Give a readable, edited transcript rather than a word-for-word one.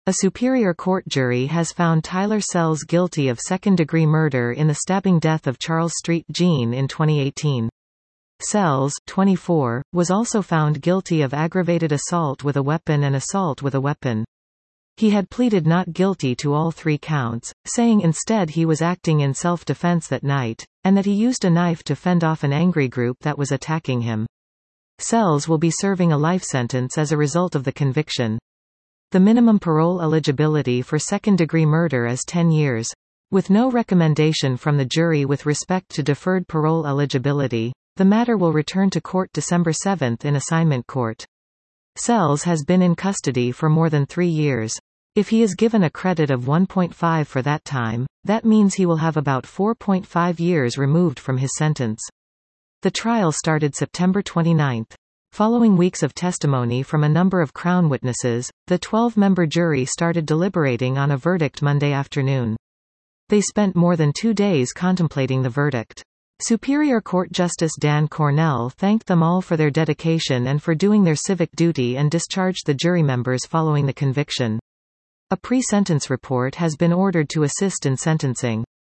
A Superior Court jury has found Tyler Sells guilty of second-degree murder in the stabbing death of Charles Street Jean in 2018. Sells, 24, was also found guilty of aggravated assault with a weapon and assault with a weapon. He had pleaded not guilty to all 3 counts, saying instead he was acting in self-defense that night, and that he used a knife to fend off an angry group that was attacking him. Sells will be serving a life sentence as a result of the conviction. The minimum parole eligibility for second-degree murder is 10 years. With no recommendation from the jury with respect to deferred parole eligibility, the matter will return to court December 7 in assignment court. Sells has been in custody for more than 3 years. If he is given a credit of 1.5 for that time, that means he will have about 4.5 years removed from his sentence. The trial started September 29. Following weeks of testimony from a number of Crown witnesses, the 12-member jury started deliberating on a verdict Monday afternoon. They spent more than 2 days contemplating the verdict. Superior Court Justice Dan Cornell thanked them all for their dedication and for doing their civic duty and discharged the jury members following the conviction. A pre-sentence report has been ordered to assist in sentencing.